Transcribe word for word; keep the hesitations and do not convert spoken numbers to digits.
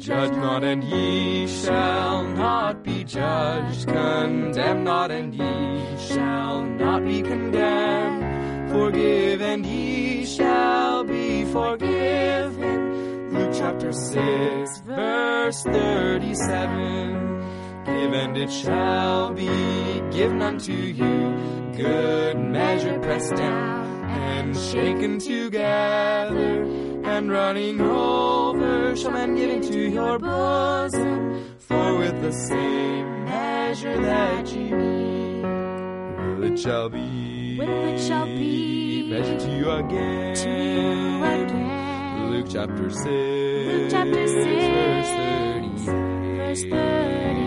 Judge not, and ye shall not be judged. Condemn not, and ye shall not be condemned. Forgive, and ye shall be forgiven. Luke chapter six, verse thirty-seven. Give, and it shall be given unto you. Good measure, pressed down and shaken together, and running over, shall men give into your bosom. For with the same measure that ye meet, will it shall be, will it shall be measured to you again. To you again. Luke chapter six, Luke chapter six, verse thirty, verse thirty.